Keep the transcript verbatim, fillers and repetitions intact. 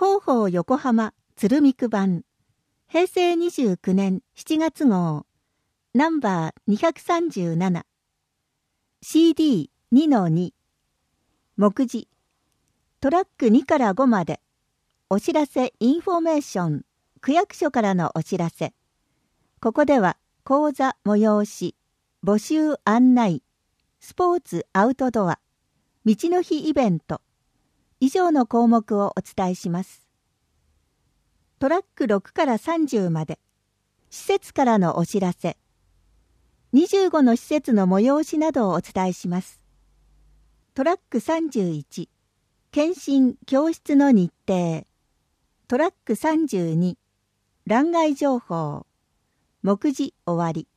広報横浜鶴見区版へいせいにじゅうきゅうねんしちがつ号ナンバーにひゃくさんじゅうなな シーディーにのに 目次トラックにからごまでお知らせインフォメーション区役所からのお知らせ。ここでは講座催し募集案内スポーツアウトドア道の日イベント以上の項目をお伝えします。トラックろくからさんじゅうまで施設からのお知らせにじゅうごの施設の催しなどをお伝えします。トラックさんじゅういち検診教室の日程トラックさんじゅうに欄外情報目次終わり。